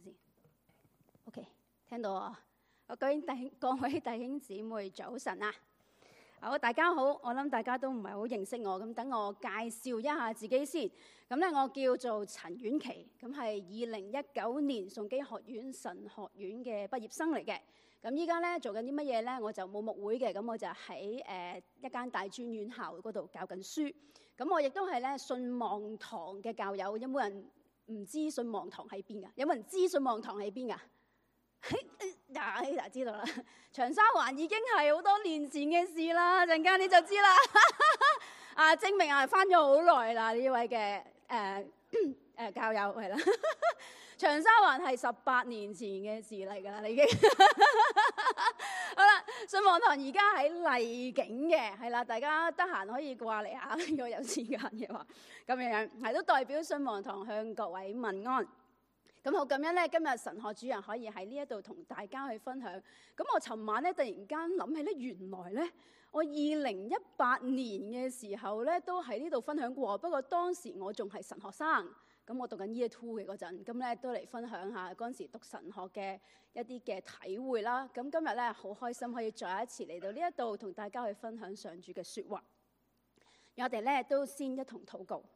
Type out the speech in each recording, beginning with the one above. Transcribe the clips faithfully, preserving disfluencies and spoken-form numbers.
先。OK， 聽到啊！各位弟兄、各位弟兄姊妹，早晨啊！好，大家好。我諗大家都唔係好認識我，咁等我介紹一下自己先。咁咧，我叫做陳婉琪，咁係二零一九年崇基學院神學院嘅畢業生嚟嘅。咁依家咧做緊啲乜嘢咧？我就冇牧會嘅，咁我就喺誒、呃、一間大專院校嗰度教緊書。咁我亦都係咧信望堂嘅教友。有冇人唔知信望堂喺邊噶？有冇人知信望堂喺邊噶？嗱，嗱知道啦。長沙灣已經係好多年前嘅事啦，陣間你就知啦。啊，證明啊，返咗好耐啦呢位嘅誒誒教友係啦。長沙灣係十八年前嘅事嚟㗎啦，已經。好啦，信望堂而家喺麗景嘅，係啦，大家得閒可以過嚟下，如果有時間嘅話，咁樣樣係都代表信望堂向各位問安。咁好感恩咧，今日神學主任可以喺呢一度同大家去分享。咁我尋晚咧突然間諗起咧，原來咧我二零一八年嘅時候咧都喺呢度分享過，不過當時我仲係神學生，咁我讀緊 Year Two 嘅嗰陣，咁咧都嚟分享下嗰陣時讀神學嘅一啲嘅體會啦。咁今日咧好開心可以再一次嚟到呢一度同大家去分享上主嘅説話。我哋咧都先一同禱告。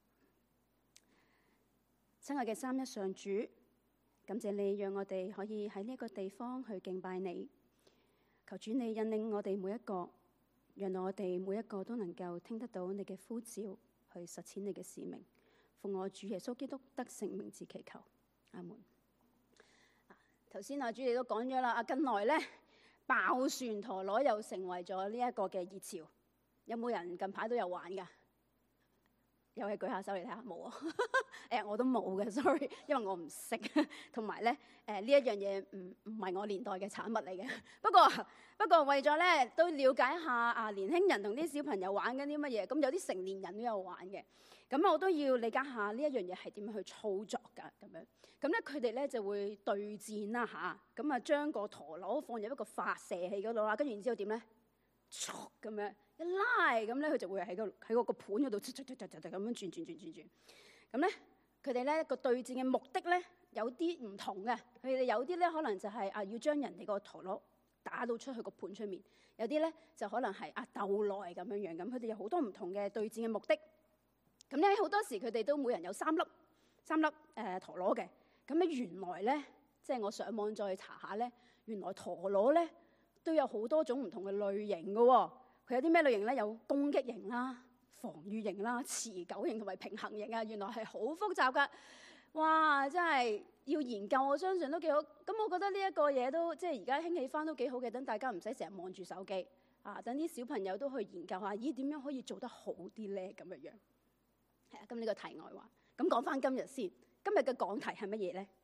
親愛嘅三一上主，感謝你讓我哋可以喺呢個地方去敬拜你。求主你引領我哋每一個，讓我哋每一個都能夠聽得到你嘅呼召，去實踐你嘅使命。奉我主耶穌基督得勝名字祈求，阿門。頭先阿主你都講咗啦，啊近來咧爆旋陀螺又成為咗呢一個嘅熱潮，有冇人近排都有玩㗎？又係舉下手嚟睇下，冇啊！誒，我都冇嘅 ，sorry， 因為我唔識，同埋咧誒呢一樣嘢唔唔係我年代嘅產物嚟嘅。不過不過為咗咧都了解下啊年輕人同啲小朋友玩緊啲乜嘢，咁有啲成年人都有玩嘅。咁我都要理解下呢一樣嘢係點樣去操作㗎咁樣。咁咧佢哋咧就會對戰啦吓，咁啊將個陀螺放入一個發射器嗰度啦，跟住然之後點咧？咁樣一拉咁咧，佢就會喺個喺嗰個盤嗰度，咁樣轉轉轉轉轉。咁咧，佢哋咧個對戰嘅目的咧有啲唔同嘅。佢哋有啲咧可能就係啊要將人哋個陀螺打到出去個盤出面，有啲咧就可能係啊鬥耐咁樣樣。咁佢哋有好多唔同嘅對戰嘅目的。咁咧好多時佢哋都每人有三粒三粒誒、呃、陀螺嘅。咁咧原來咧，即係我上網再查下咧，原來陀螺咧都有好多種唔同嘅類型嘅喎、哦。佢有啲咩類型咧？有攻擊型啦、防禦型啦、持久型同埋平衡型啊！原來係好複雜噶，哇！真係要研究，我相信都幾好。咁我覺得呢一個嘢都即係而家興起翻都幾好嘅，等大家唔使成日望住手機啊，等啲小朋友都去研究下，咦點樣可以做得好啲咧？咁樣樣係啊。咁呢個題外話，咁講翻今日先。今日嘅講題係乜嘢咧？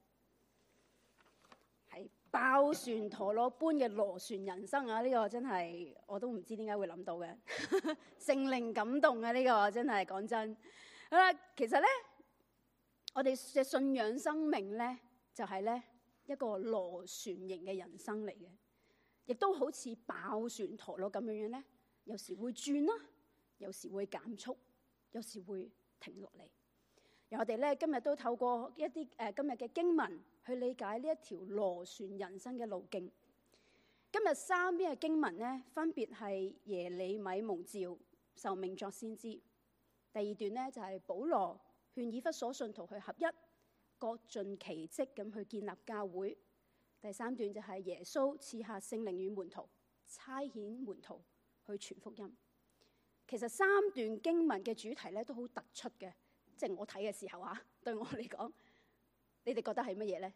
爆旋陀螺般嘅螺旋人生啊！呢、這個真係我都唔知點解會諗到嘅，聖靈感動啊！呢、這個真係講真。好啦，其實咧，我哋嘅信仰生命咧，就係、是、咧一個螺旋形嘅人生嚟嘅，亦都好似爆旋陀螺咁樣樣咧，有時會轉啦，有時會減速，有時會停落嚟。而我哋咧今日都透過一啲誒、呃、今日嘅經文去理解呢一條螺旋人生嘅路徑。今日三篇嘅經文咧，分別係耶利米蒙召受命作先知。第二段咧就係、是、保羅勸以弗所信徒去合一，各盡其職咁去建立教會。第三段就係耶穌賜下聖靈與門徒，差遣門徒去傳福音。其實三段經文嘅主題咧都好突出嘅。即係我睇嘅時候啊，對我嚟講，你哋覺得係乜嘢咧？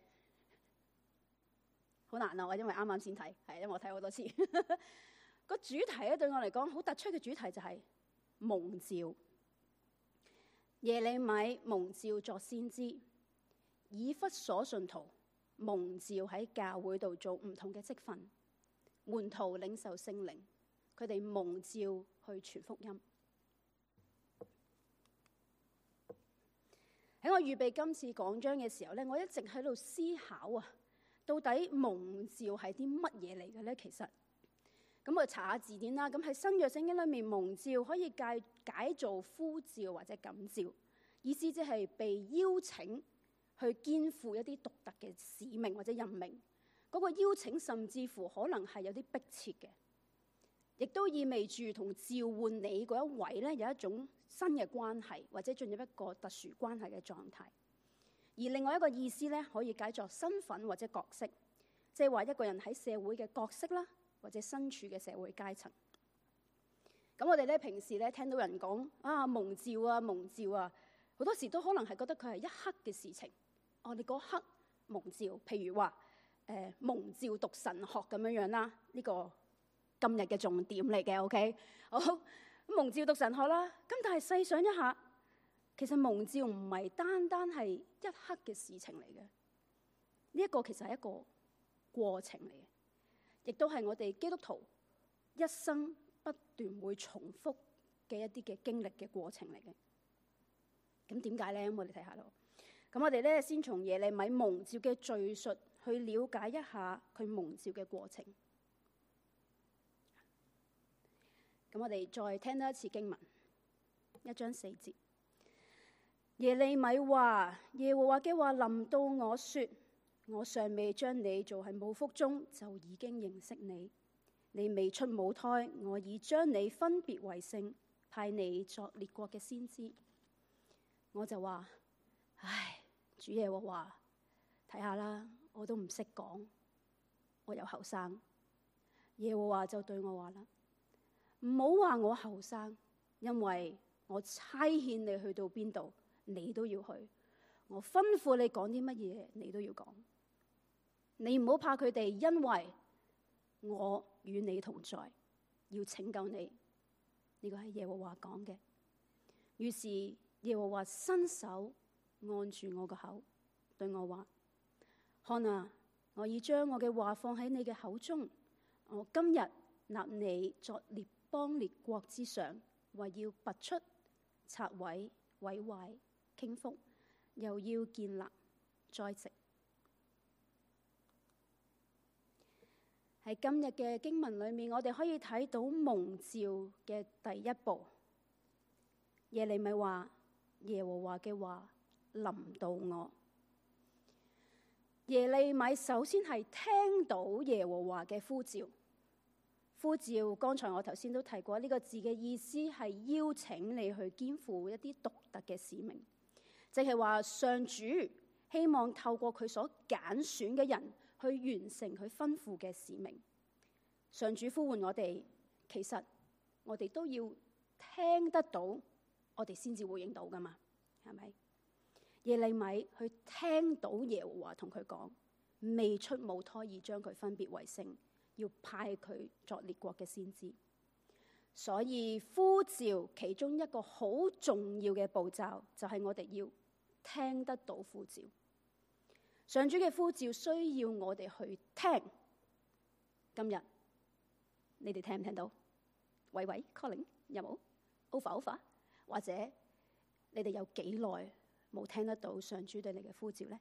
好難啊！我因為啱啱先睇，係因為我睇好多次。個主題咧對我嚟講好突出嘅主題就係蒙召。耶利米蒙召作先知，以弗所信徒蒙召喺教會度做唔同嘅職分，門徒領受聖靈，佢哋蒙召去傳福音。喺我預備今次講章嘅時候咧，我一直喺度思考啊，到底蒙召係啲乜嘢嚟嘅咧？其實，咁我查下字典啦。咁喺新約聖經裏面，蒙召可以解解做呼召或者感召，意思即係被邀請去肩負一啲獨特嘅使命或者任命。嗰個邀請甚至乎可能係有啲迫切嘅，亦都意味住同召喚你嗰一位咧有一種新嘅關係，或者進入一個特殊關係嘅狀態。而另外一個意思咧，可以解作身份或者角色，即係話一個人喺社會嘅角色啦，或者身處嘅社會階層。咁我哋咧平時咧聽到人講啊蒙召啊蒙召啊，好多時都可能係覺得佢係一刻嘅事情。哦，你嗰刻蒙召，譬如話。誒、呃、蒙召讀神學咁樣樣啦，呢、這個今日嘅重點嚟嘅 ，OK？ 好，蒙召讀神學啦。咁但係細想一下，其實蒙召唔係單單係一刻嘅事情嚟嘅，呢、這、一個其實係一個過程嚟嘅，亦都係我哋基督徒一生不斷會重複嘅一啲嘅經歷嘅過程嚟嘅。咁點解咧？咁我哋睇下咯。咁我哋咧先從耶利米蒙召嘅敘述去了解一下佢蒙召嘅過程。咁我哋再聽多一次經文，一章四節。耶利米話：耶和華嘅話臨到我說，我尚未將你做喺母腹中，就已經認識你。你未出母胎，我已將你分別為聖，派你作列國嘅先知。我就話：唉，主耶和華，睇下啦。我都唔識講，我又後生。耶和華就對我話啦：唔好話我後生，因為我差遣你去到邊度，你都要去。我吩咐你講啲乜嘢，你都要講。你唔好怕佢哋，因為我與你同在，要拯救你。呢個係耶和華講嘅。於是耶和華伸手按住我個口，對我話：看啊，我已將我嘅話放喺你嘅口中。我今日立你作列邦列國之上，為要拔出、拆毀、毀壞、傾覆，又要建立、栽植。喺今日嘅經文裏面，我哋可以睇到蒙召嘅第一步。耶利米話：耶和華嘅話臨到我。耶利米首先係聽到耶和華嘅呼召，呼召剛才我頭先都提過，呢個字嘅意思係邀請你去肩負一啲獨特嘅使命，即係話上主希望透過佢所揀選嘅人去完成佢吩咐嘅使命。上主呼喚我哋，其實我哋都要聽得到，我哋先至回應到噶嘛，係咪？耶利米去聽到耶和華同佢講，未出母胎已將佢分別為聖，要派佢作列國嘅先知。所以呼召其中一個好重要嘅步驟，就係我哋要聽得到呼召。上主嘅呼召需要我哋去聽。今日你哋聽唔聽到？喂喂 calling 有冇 over over？ 或者你哋有幾耐冇聽得到上主對你嘅呼召呢？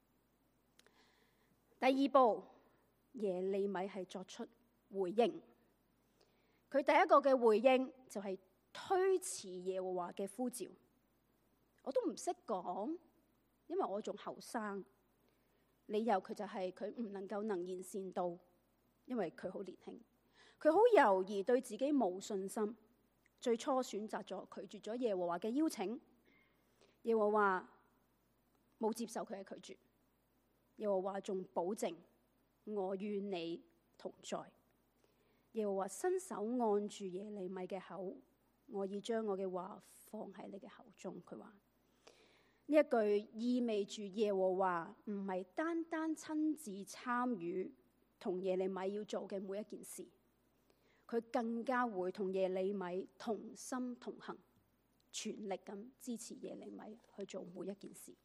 第二步，耶利米係作出回應。佢第一個嘅回應就係推辭耶和華嘅呼召。我都唔識講，因為我仲後生。理由佢就係佢唔能夠能言善道，因為佢好年輕。佢好猶豫，對自己冇信心。最初選擇咗拒絕咗耶和華嘅邀請。耶和華冇接受佢嘅拒絕，耶和華仲保證我與你同在。耶和華伸手按住耶利米嘅口，我已將我嘅話放喺你嘅口中。佢話呢一句意味住耶和華唔係單單親自參與同耶利米要做嘅每一件事，佢更加會同耶利米同心同行，全力咁支持耶利米去做每一件事。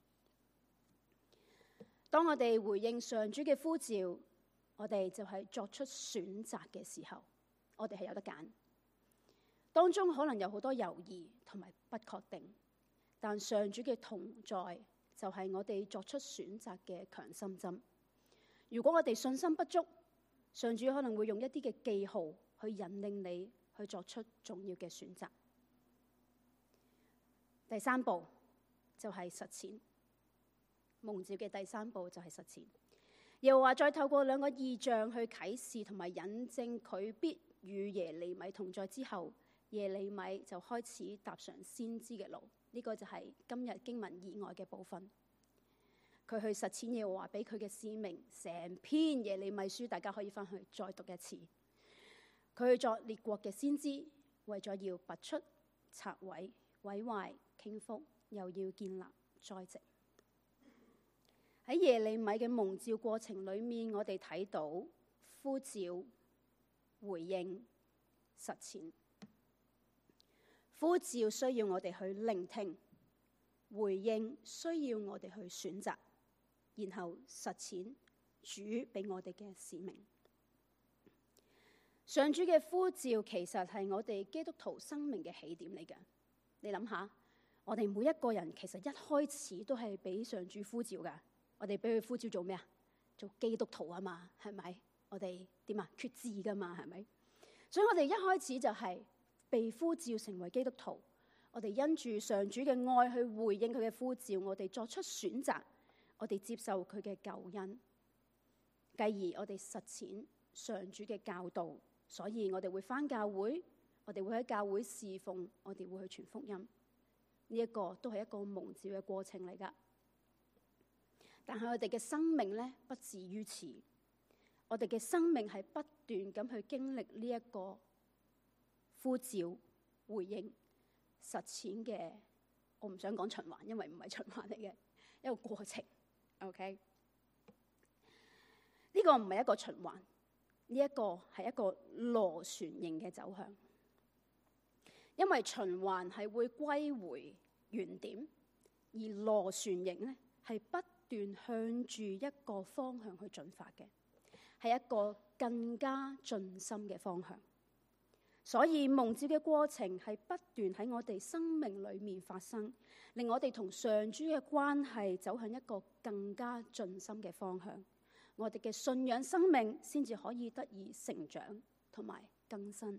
當我哋回應上主嘅呼召，我哋就係作出選擇嘅時候，我哋係有得揀。當中可能有好多猶豫同埋不確定，但上主嘅同在就係我哋作出選擇嘅強心針。如果我哋信心不足，上主可能會用一啲嘅記號去引領你去作出重要嘅選擇。第三步就係實踐。 蒙召嘅第三步就係實踐。又話再透過兩個異象去啟示同埋引證佢必與耶利米同在之後，耶利米就開始踏上先知嘅路。呢、這個就係今日經文以外嘅部分。佢去實踐耶和華俾佢嘅使命，成篇耶利米書大家可以翻去再讀一次。佢去作列國嘅先知，為咗要拔出、拆毀、毀壞、傾覆，又要建立、栽植。喺耶利米嘅蒙召過程裏面，我哋睇到呼召、回應、實踐。呼召需要我哋去聆聽，回應需要我哋去選擇，然後實踐主俾我哋嘅使命。上主嘅呼召其實係我哋基督徒生命嘅起點嚟嘅。你諗下，我哋每一個人其實一開始都係俾上主呼召噶。我哋俾佢呼召做咩啊？做基督徒啊嘛，係咪？我哋點啊？決志噶嘛，係咪？所以我哋一開始就係被呼召成為基督徒。我哋因住上主嘅愛去回應佢嘅呼召，我哋作出選擇，我哋接受佢嘅救恩，繼而我哋實踐上主嘅教導。所以我哋會返教會，我哋會喺教會侍奉，我哋會去傳福音。呢一個都係一個蒙召嘅過程嚟噶。但係我哋嘅生命咧，不至於此。我哋嘅生命係不斷咁去經歷呢一個呼召、回應、實踐嘅。我唔想講循環，因為唔係循環嚟嘅一個過程。OK， 呢個唔係一個循環。呢一個係一個螺旋形嘅走向，因為循環係會歸回原點，而螺旋形咧係不斷向住一個方向去進發嘅，係一個更加盡心嘅方向。所以蒙召嘅過程係不斷喺我哋生命裏面發生，令我哋同上主嘅關係走向一個更加盡心嘅方向。我哋嘅信仰生命先至可以得以成長同埋更新。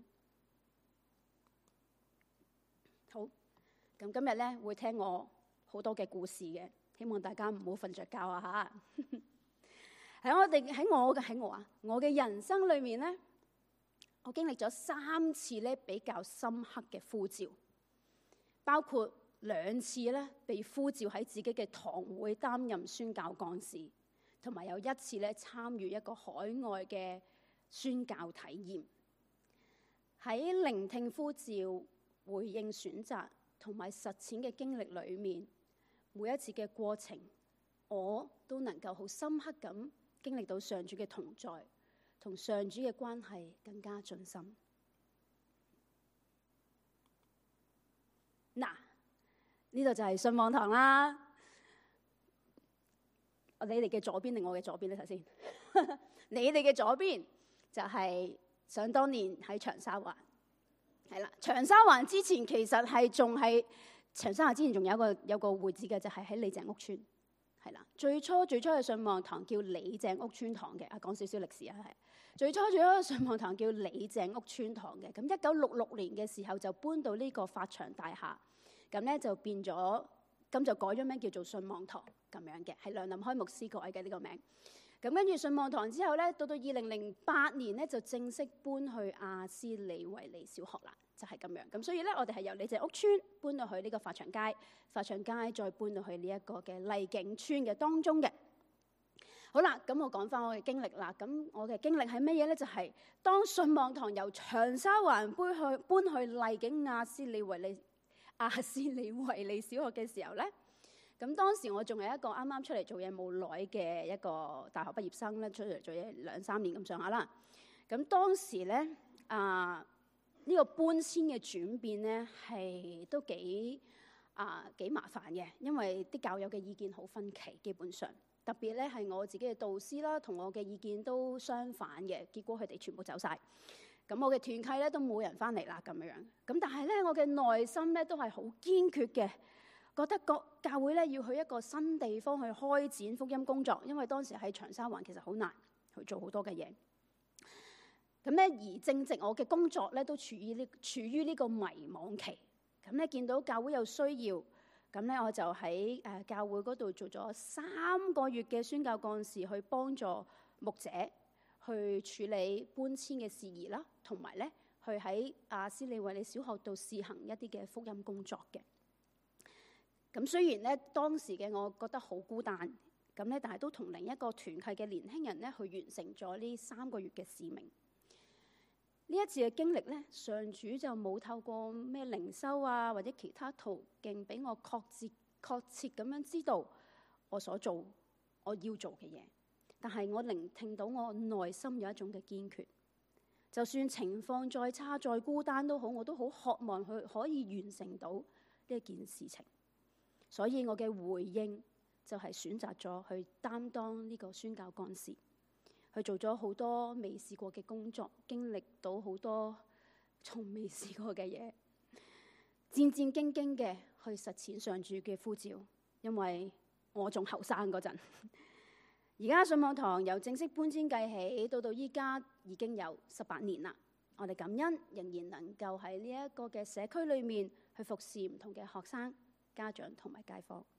好，咁今日咧會聽我好多嘅故事嘅，希望大家唔好瞓着覺啊吓。喺我哋喺我嘅喺我啊，我嘅人生裏面咧，我經歷咗三次咧比較深刻嘅呼召，包括兩次咧被呼召喺自己嘅堂會擔任宣教幹事。同埋有一次咧參與一個海外嘅宣教體驗。喺聆聽呼召、回應選擇同埋實踐嘅經歷裏面，每一次嘅過程，我都能夠好深刻咁經歷到上主嘅同在，同上主嘅關係更加盡心。嗱，呢度就係信望堂啦。你哋嘅左邊定我嘅左邊咧？睇先，你哋嘅左邊就係想當年喺長沙灣，係啦。長沙灣之前其實係仲係長沙灣之前仲有一個有一個會址嘅，就係喺李鄭屋村，係啦。最初最初嘅信望堂叫李鄭屋村堂嘅，啊講少少歷史啊，係最初最初嘅信望堂叫李鄭屋村堂嘅。咁一九六六年嘅時候就搬到呢個發祥大廈，咁咧就變咗，咁就改咗名叫做信望堂。咁樣嘅係梁林開牧師改嘅呢個名。咁跟住信望堂之後咧，到到二零零八年咧就正式搬去亞斯利維利小學啦，就係、是、咁樣。咁所以咧，我哋係由李鄭屋村搬到去呢個發祥街，發祥街再搬到去呢一個嘅麗景村嘅當中嘅。好啦，咁我講翻我嘅經歷啦。咁我嘅經歷係乜嘢咧？就係、是、當信望堂由長沙灣搬去搬去麗景亞斯利維利亞斯利維利小學嘅時候咧。咁當時我仲係一個啱啱出嚟做嘢冇耐嘅一個大學畢業生咧，出嚟做嘢兩三年咁上下啦。咁當時咧啊，呢、這個搬遷嘅轉變咧係都幾啊幾麻煩嘅，因為啲教友嘅意見好分歧，基本上特別咧係我自己嘅導師啦，同我嘅意見都相反嘅，結果佢哋全部走晒。咁我嘅團契咧都冇人翻嚟啦，咁樣。咁但係咧我嘅內心咧都係好堅決嘅。覺得個教會咧要去一個新地方去開展福音工作，因為當時喺長沙灣其實好難去做好多嘅嘢。咁咧而正值我嘅工作咧都處於呢處於呢個迷惘期。咁咧見到教會有需要， 咁咧我就喺誒教會嗰度做咗三個月嘅宣教幹事，去幫助牧者去處理搬遷嘅事宜啦，同埋咧去喺亞斯利衛理小學度試行一啲嘅福音工作嘅。咁雖然咧當時嘅我覺得好孤單，咁咧但係都同另一個團契嘅年輕人咧去完成咗呢三個月嘅使命。呢一次嘅經歷咧，上主就冇透過咩靈修啊或者其他途徑俾我確切確切咁樣知道我所做我要做嘅嘢，但係我聆聽到我內心有一種嘅堅決，就算情況再差再孤單都好，我都好渴望去可以完成到呢一件事情。所以我嘅回應就係選擇咗去擔當呢個宣教幹事，去做咗好多未試過嘅工作，經歷到好多從未試過嘅嘢，戰戰兢兢嘅去實踐上主嘅呼召。因為我仲後生嗰陣，而家上網堂由正式搬遷計起，到到依家已經有十八年啦。我哋感恩仍然能夠喺呢一個嘅社區裏面去服侍唔同嘅學生、家長同埋街坊。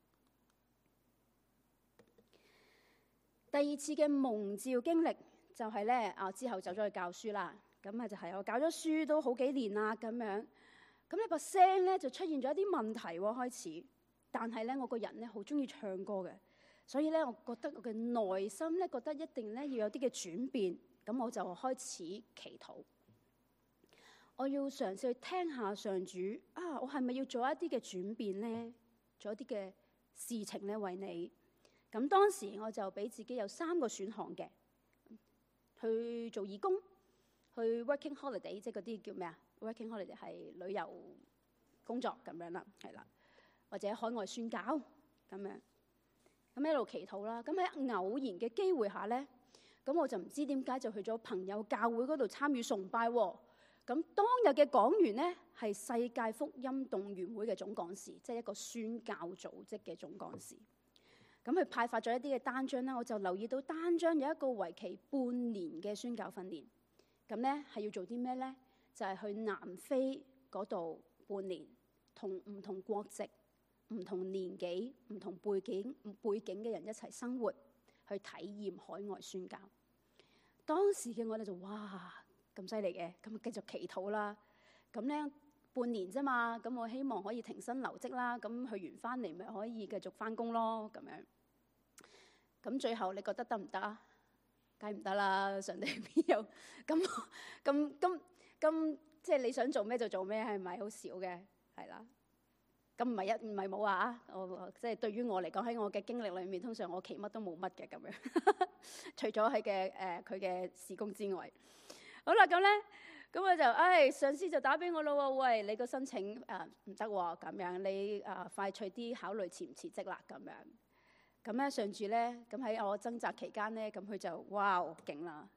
第二次嘅蒙召經歷就係咧，啊之後走咗去教書啦。咁啊就係我教咗書都好幾年啦，咁樣咁呢把聲咧就出現咗一啲問題喎，開始。但係咧我個人咧好中意唱歌嘅，所以咧我覺得我嘅內心咧覺得一定咧要有啲嘅轉變，咁我就開始祈禱。我要嘗試去聽下上主啊，我係咪要做一啲嘅轉變咧？做一啲嘅事情咧為你。咁當時我就俾自己有三個選項嘅，去做義工，去 working holiday， 即係嗰啲叫咩啊 ？working holiday 係旅遊工作咁樣啦，係啦，或者海外宣教咁樣。咁一路祈禱啦。咁喺偶然嘅機會下咧，咁我就唔知點解就去咗朋友教會嗰度參與崇拜喎。咁當日嘅講員咧係世界福音動員會嘅總幹事，即係一個宣教組織嘅總幹事。咁佢派發咗一啲嘅單張啦，我就留意到單張有一個為期半年嘅宣教訓練。咁咧係要做啲咩咧？就係去南非嗰度半年，同唔同國籍、唔同年紀、唔同背景背景嘅人一齊生活，去體驗海外宣教。當時嘅我哋就哇咁犀利嘅，咁繼續祈禱啦。咁咧半年啫嘛，咁我希望可以停薪留職啦。咁去完翻嚟咪可以繼續翻工咯，咁樣。咁最後你覺得得唔得啊？梗係唔得啦！上帝邊有咁咁咁咁，即係你想做咩就做咩，係咪好少嘅？係啦。咁唔係一唔係冇啊！我即係對於我嚟講，喺我嘅經歷裏面，通常我期乜都冇乜嘅咁樣，除咗佢嘅誒佢嘅事工之外。好啦，咁咧，咁我就誒、哎、上司就打俾我咯喎，喂，你個申請誒唔得喎，咁樣你誒、呃、快脆啲考慮辭唔辭職啦，咁樣。咁咧上住咧，咁喺我掙扎期間咧，咁佢就哇勁啦！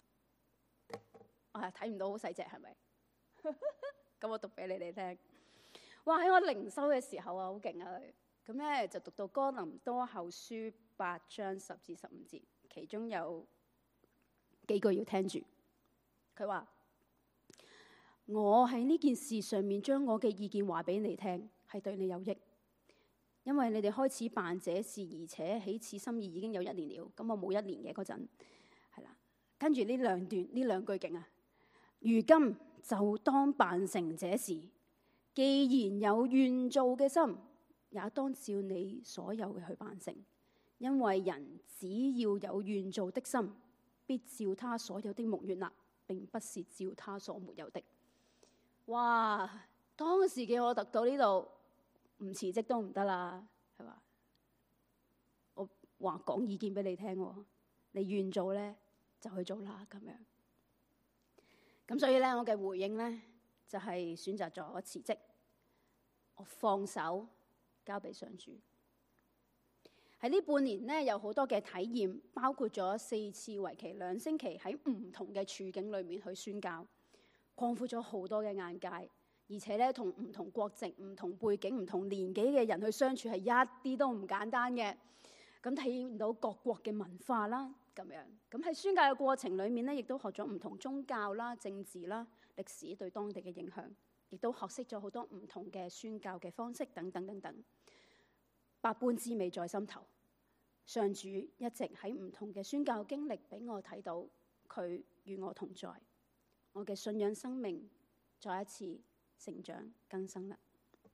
啊睇唔到好細隻係咪？咁我讀俾你哋聽。哇！喺我靈修嘅時候啊，好勁啊佢。咁咧就讀到哥林多後書八章十至十五節，其中有幾句要聽住。佢話：我喺呢件事上面將我嘅意見話俾你聽，係對你有益。因為你哋開始辦這事，而且起此心意已經有一年了。咁我冇一年嘅嗰陣，係啦。跟住呢兩段呢兩句勁啊！如今就當辦成這事，既然有願做嘅心，也當照你所有嘅去辦成。因為人只要有願做的心，必照他所有的蒙悅納，並不是照他所沒有的。哇！當時嘅我讀到呢度。唔辭職都唔得啦，係嘛？我話講意見俾你聽，你願做咧就去做啦，咁樣。咁所以咧，我嘅回應咧就係選擇咗辭職，我放手交俾上主。喺呢半年咧，有好多嘅體驗，包括咗四次為期兩星期喺唔同嘅處境裏面去宣教，擴闊咗好多嘅眼界。而且咧，同唔同國籍、唔同背景、唔同年紀嘅人去相處係一啲都唔簡單嘅。咁體驗到各國嘅文化啦，咁樣。咁喺宣教嘅過程裏面咧，亦都學咗唔同宗教啦、政治啦、歷史對當地嘅影響。 亦都學識咗好多唔同嘅宣教嘅方式等等等等，百般滋味在心頭。上主一直喺唔同嘅宣教經歷俾我睇到佢與我同在，我嘅信仰生命再一次成長更新啦。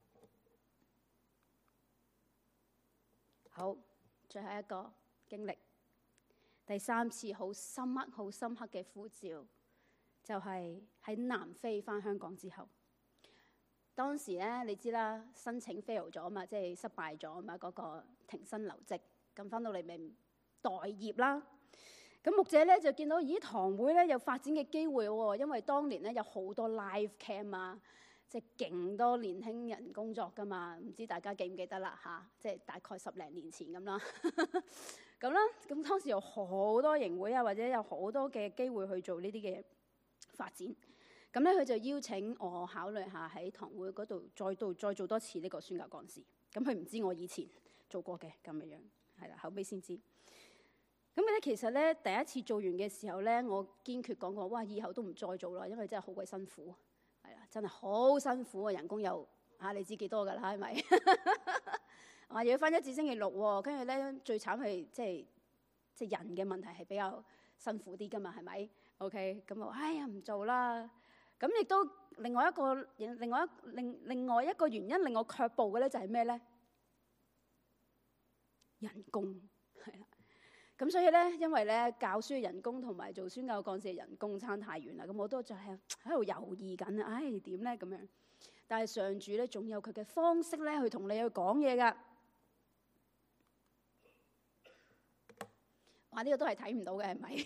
好，最後一個經歷，第三次好深刻、好深刻嘅呼召，就係喺南非返香港之後。當時咧，你知啦，申請 fail 咗嘛，即係失敗咗嘛，嗰個停薪留職，咁返到嚟咪待業啦。咁牧者咧就見到，咦，堂會咧有發展嘅機會喎，因為當年咧有好多 live cam 啊。即係勁多年輕人工作㗎嘛，唔知大家記唔記得啦嚇？即係大概十零年前咁啦，咁啦，咁當時有好多營會啊，或者有好多嘅機會去做呢啲嘅發展。咁咧佢就邀請我考慮下喺堂會嗰度再度再做多次呢個宣教幹事。咁佢唔知我以前做過嘅咁嘅樣，係啦，後尾先知。咁咧其實咧第一次做完嘅時候咧，我堅決講過，哇，以後都唔再做啦，因為真係好鬼辛苦。係啦，真係好辛苦啊！人工又嚇你知幾多㗎啦，係咪？我又要返一至星期六喎，跟住咧最慘係即係即係人嘅問題係比較辛苦啲㗎嘛，係咪 ？OK， 咁我哎呀唔做啦。咁亦都另外一個另外一另另外一個原因令我卻步嘅咧就係咩咧？人工係啦。咁所以咧，因為咧教書嘅人工同埋做宣教幹事嘅人工差太遠啦，咁我都就係喺度猶豫緊啊！唉，點咧咁樣？但係上主咧總有佢嘅方式咧去同你去講嘢㗎。哇！呢個都係睇唔到嘅，係咪？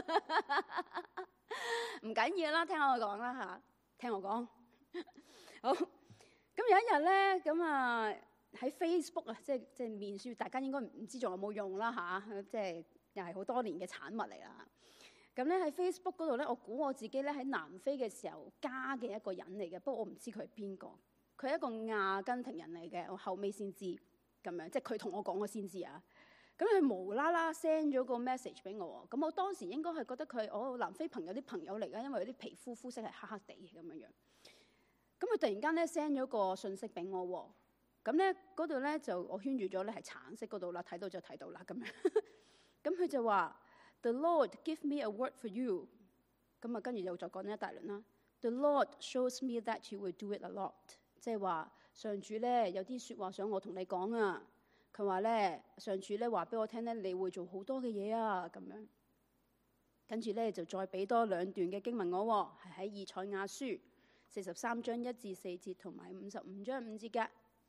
唔緊要啦，聽我講啦嚇，聽我講。好，咁有一日咧，咁啊〜喺 Facebook 啊，即係即係面書，大家應該唔知仲有冇用啦嚇，即係又係好多年嘅產物嚟啦。咁咧喺 Facebook 嗰度咧，我估我自己咧喺南非嘅時候加嘅一個人嚟嘅，不過我唔知佢係邊個。佢係一個阿根廷人嚟嘅，我後尾先知咁樣，即係佢同我講我先知啊。咁佢無啦啦 send 咗個 message 俾我喎，咁我當時應該係覺得佢我南非朋友啲朋友嚟㗎，因為佢啲皮膚膚色係黑黑地咁樣樣。咁佢突然間咧 send 咗個信息俾我喎。咁咧嗰度咧就我圈住咗咧係橙色嗰度啦，睇到就睇到啦咁樣。咁佢就話 The Lord give me a word for you。咁啊跟住又再講咗一大輪啦。The Lord shows me that you will do it a lot。即係話上主咧有啲説話想我同你講啊。佢話咧上主咧話俾我聽咧，你會做好多嘅嘢啊咁樣。跟住咧就再俾多兩段嘅經文我喎，係喺以賽亞書四十三章一至四節同埋五十五章五節嘅。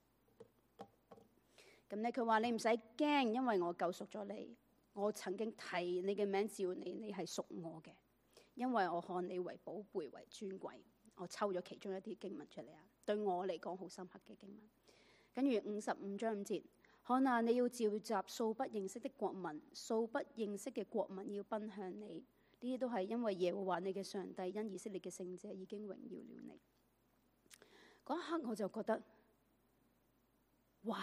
咁咧，佢話你唔使驚，因為我救贖咗你。我曾經提你嘅名召你，你係屬我嘅，因為我看你為寶貝為尊貴。我抽咗其中一啲經文出嚟啊，對我嚟講好深刻嘅經文。跟住五十五章五節，看啊，你要召集素不認識的國民，素不認識嘅國民要奔向你。呢啲都係因為耶和華你嘅上帝因以色列嘅聖者已經榮耀了你。嗰一刻我就覺得，哇！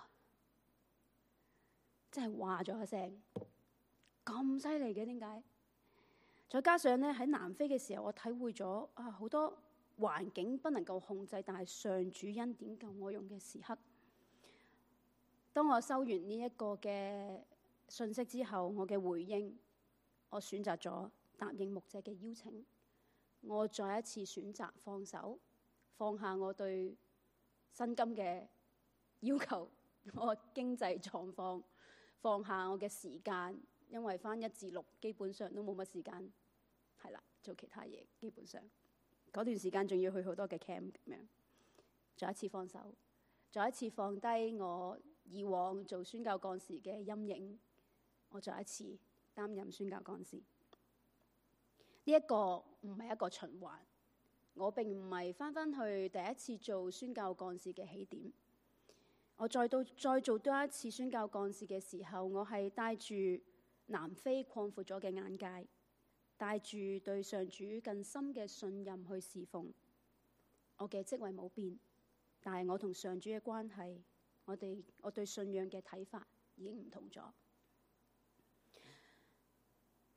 真係話咗一聲咁犀利嘅，點解？再加上咧喺南非嘅時候，我體會咗啊好多環境不能夠控制，但係上主恩典夠我用嘅時刻。當我收完呢一個嘅信息之後，我嘅回應，我選擇咗答應牧者嘅邀請。我再一次選擇放手，放下我對薪金嘅要求，我經濟狀況。放下我嘅時間，因為返一至六基本上都冇乜時間，係啦，做其他嘢。基本上嗰段時間仲要去好多嘅 camp 咁樣，再一次放手，再一次放低我以往做宣教幹事嘅陰影，我再一次擔任宣教幹事。呢、這、一個唔係一個循環，我並唔係返返去第一次做宣教幹事嘅起點。我再到再做多一次宣教幹事嘅時候，我係帶住南非擴闊咗嘅眼界，帶住對上主更深嘅信任去侍奉。我嘅職位冇變，但係我同上主嘅關係，我哋我對信仰嘅睇法已經唔同咗。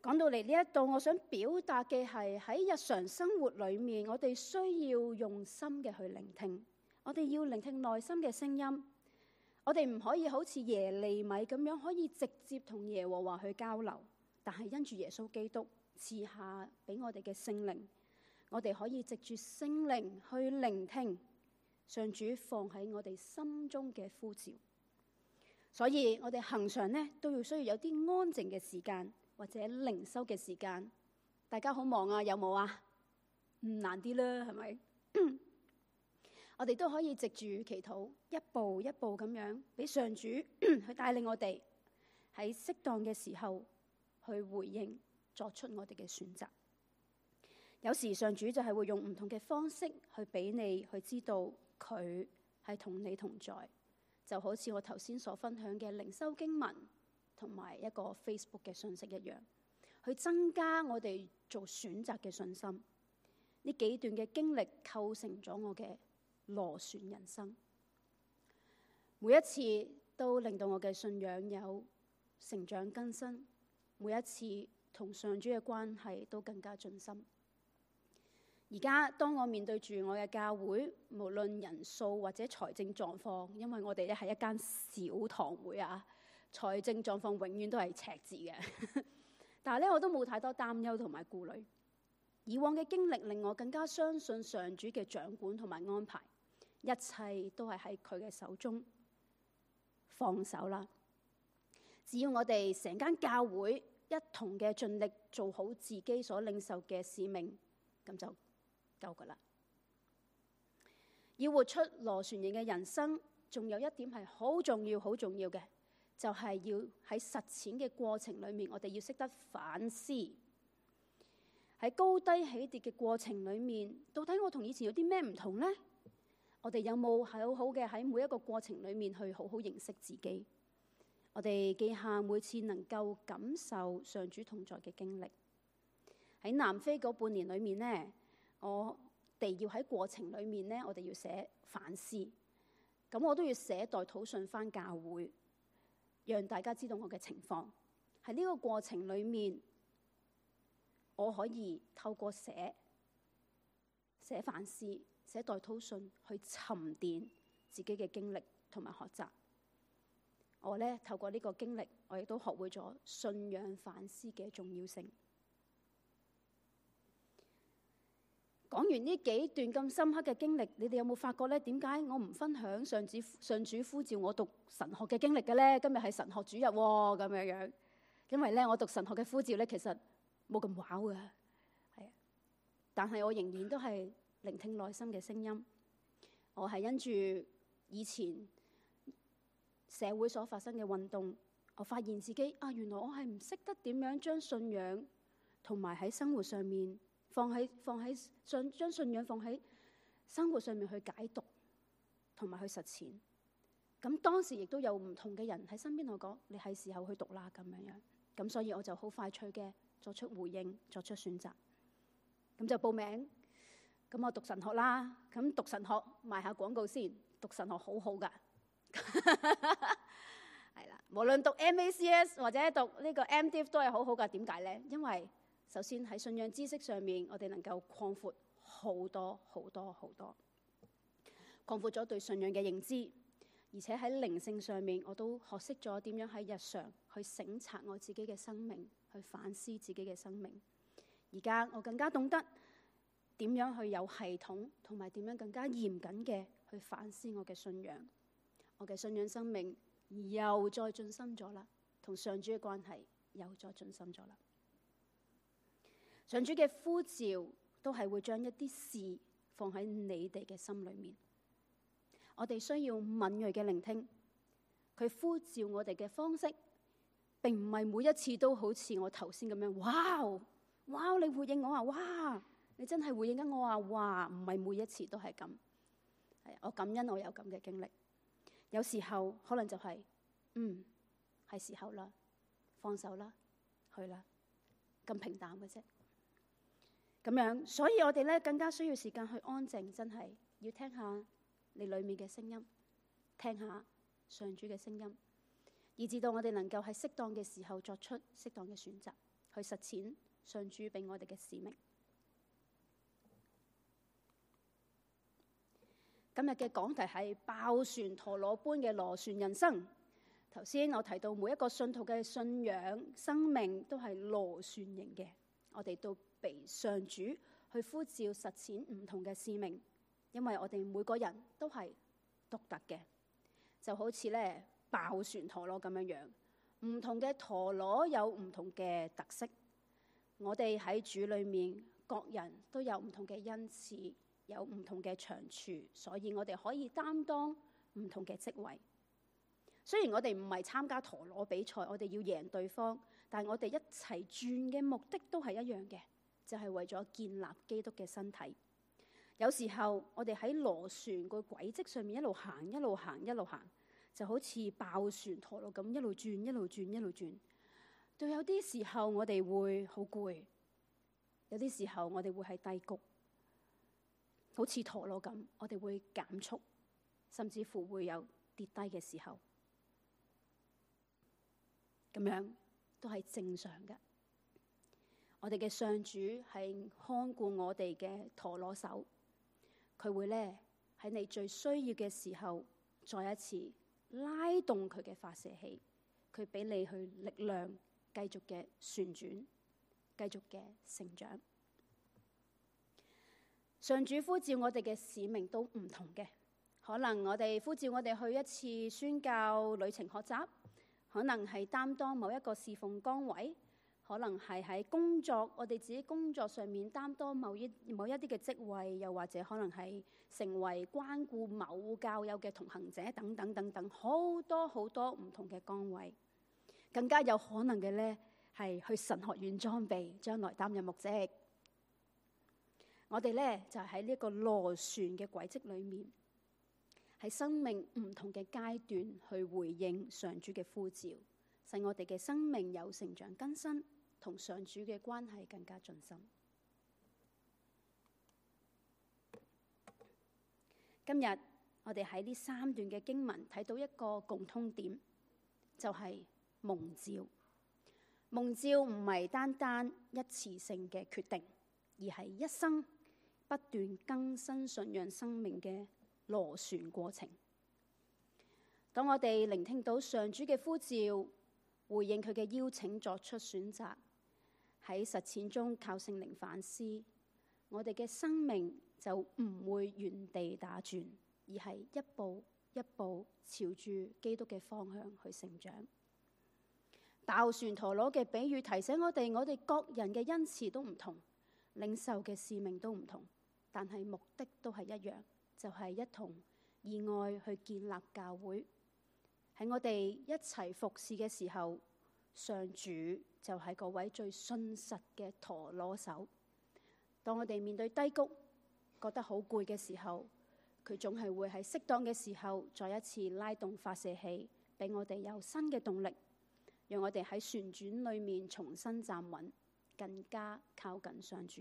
講到嚟呢一度，我想表達嘅係喺日常生活裏面，我哋需要用心嘅去聆聽，我哋要聆聽內心嘅聲音。我哋唔可以好似耶利米咁樣，可以直接同耶和華去交流，但係因住耶穌基督賜下俾我哋嘅聖靈，我哋可以藉住聖靈去聆聽上主放喺我哋心中嘅呼召。所以我哋恆常呢都要需要有啲安靜嘅時間或者靈修嘅時間。大家好忙啊，有冇啊？唔難啲啦，係咪？我哋都可以藉住祈禱，一步一步咁樣俾上主去帶領我哋喺適當嘅時候去回應，作出我哋嘅選擇。有時上主就係會用唔同嘅方式去俾你去知道佢係同你同在。就好似我頭先所分享嘅靈修經文同埋一個 Facebook 嘅信息一樣，去增加我哋做選擇嘅信心。呢幾段嘅經歷構成咗我嘅螺旋人生，每一次都令到我嘅信仰有成長更新，每一次同上主嘅關係都更加進深。而家當我面對住我嘅教會，無論人數或者財政狀況，因為我哋咧係一間小堂會啊，財政狀況永遠都係赤字嘅。但係咧，我都冇太多擔憂同埋顧慮。以往嘅經歷令我更加相信上主嘅掌管同埋安排，一切都係喺佢嘅手中。放手啦！只要我哋成間教會一同嘅盡力做好自己所領受嘅使命，咁就夠噶啦。要活出螺旋形嘅人生，仲有一點係好重要、好重要嘅，就係要喺實踐嘅過程裏面，我哋要識得反思。喺高低起跌嘅過程裏面，到底我同以前有啲咩唔同呢？我哋有冇好好嘅喺每一個過程裏面去好好認識自己？我哋記下每次能夠感受上主同在嘅經歷。喺南非嗰半年裏面呢，我哋要喺過程裏面呢，我哋要寫反思。咁我都要寫代禱信返教會，讓大家知道我嘅情況。喺呢個過程裏面，我可以透過寫寫反思、寫代禱信去沉澱自己嘅經歷同埋學習。我咧透過呢個經歷，我亦都學會咗信仰反思嘅重要性。講完呢幾段咁深刻嘅經歷，你哋有冇發覺咧？點解我唔分享上主上主呼召我讀神學嘅經歷嘅咧？今日係神學主日喎，咁樣樣。因為咧，我讀神學嘅呼召咧，其實冇咁 wow 嘅，係啊。但係我仍然都係聆聽內心嘅聲音。我係因住以前社會所發生嘅運動，我發現自己啊，原來我係唔識得點樣將信仰同埋喺生活上面放喺放喺信將信仰放喺生活上面去解讀同埋去實踐。咁當時亦都有唔同嘅人喺身邊同我講：你係時候去讀啦，咁樣樣。咁所以我就好快脆嘅作出回應，作出選擇。咁就報名。咁我讀神學啦。咁讀神學賣下廣告先，讀神學好好㗎。係啦，無論讀 M A C S 或者讀呢個 M Div 都係好好㗎。點解呢？因為首先喺信仰知識上面，我哋能夠擴闊好多好多好多，擴闊咗對信仰嘅認知，而且喺靈性上面，我都學識咗點樣喺日常去省察我自己嘅生命，去反思自己嘅生命。而家我更加懂得點樣去有系統，同埋點樣更加嚴謹嘅去反思我嘅信仰。我嘅信仰生命又再進深咗啦，同上主嘅關係又再進深咗啦。上主嘅呼召都係會將一啲事放喺你哋嘅心裏面。我哋需要敏銳嘅聆聽，佢呼召我哋嘅方式，並唔係每一次都好似我頭先咁樣。哇，哇！你回應我啊，哇！你真係回應緊我啊，哇！唔係每一次都係咁。係，我感恩我有咁嘅經歷。有時候可能就係、是，嗯，係時候啦，放手啦，去啦，咁平淡嘅啫。咁樣，所以我哋咧更加需要時間去安靜，真係要聽下你裏面嘅聲音，聽下上主嘅聲音，以至到我哋能夠喺適當嘅時候作出適當嘅選擇， 去實踐上主俾我哋嘅使命。今日嘅講題係爆旋陀螺般嘅螺旋人生。頭先我提到每一個信徒嘅信仰生命都係螺旋形嘅，我哋都被上主去呼召實踐唔同嘅使命，因為我哋每個人都係獨特嘅，就好似咧爆旋陀螺咁樣樣，唔同嘅陀螺有唔同嘅特色。我哋喺主裏面，各人都有唔同嘅恩賜，有唔同嘅長處，所以我哋可以擔當唔同嘅職位。雖然我哋唔係參加陀螺比賽，我哋要贏對方，但係我哋一齊轉嘅目的都係一樣嘅，就係為咗建立基督嘅身體。有時候我哋喺螺旋個軌跡上面一路行，一路行，一路行，就好似爆旋陀螺咁一路轉，一路轉，一路轉。到有啲時候我哋會好攰，有啲時候我哋會喺低谷，好似陀螺咁，我哋會減速，甚至乎會有跌低嘅時候。咁樣都係正常嘅。我哋嘅上主係看顧我哋嘅陀螺手，佢會咧喺你最需要嘅時候，再一次拉動佢嘅發射器，佢俾你去力量，繼續嘅旋轉，繼續嘅成長。上主呼召我哋嘅使命都唔同嘅，可能我哋呼召我哋去一次宣教旅程學習。可能係擔當某一個侍奉崗位，可能係喺工作，我哋自己工作上面擔當某一某一啲嘅職位，又或者可能係成為關顧某教友嘅同行者等等等等，好多好多唔同嘅崗位。更加有可能嘅呢，係去神學院裝備，將來擔任牧職。我哋呢，就係喺呢個螺旋嘅軌跡裏面，喺生命唔同嘅階段去回應上主嘅呼召，使我哋嘅生命有成長更新，同上主嘅關係更加進深。今日我哋喺呢三段嘅經文睇到一個共通點，就係蒙召。蒙召唔係單單一次性嘅決定，而係一生不斷更新信仰生命嘅螺旋過程。當我哋聆聽到上主嘅呼召，回應佢嘅邀請，作出選擇，喺實踐中靠聖靈反思，我哋嘅生命就唔會原地打轉，而係一步一步朝住基督嘅方向去成長。爆旋陀螺嘅比喻提醒我哋，我哋各人嘅恩賜都唔同，領受嘅使命都唔同，但係目的都係一樣，就係一同以愛去建立教會。喺我哋一齊服侍嘅時候，上主就係嗰位最信實嘅陀螺手。當我哋面對低谷，覺得好攰嘅時候，佢總係會喺適當嘅時候再一次拉動發射器，俾我哋有新嘅動力，讓我哋喺旋轉裏面重新站穩，更加靠近上主。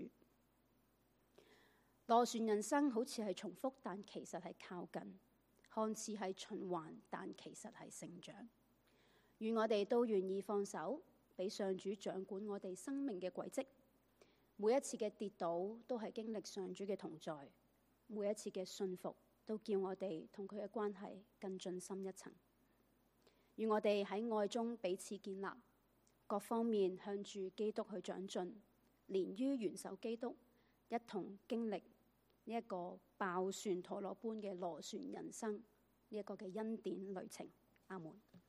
螺旋人生好似係重複，但其實係靠近；看似係循環，但其實係成長。願我哋都願意放手，俾上主掌管我哋生命嘅軌跡。每一次嘅跌倒，都係經歷上主嘅同在；每一次嘅信服，都叫我哋同佢嘅關係更進深一層。願我哋喺愛中彼此建立，各方面向住基督去長進，連於元首基督，一同經歷呢一個爆旋陀螺般嘅螺旋人生，呢一個嘅恩典旅程。阿門。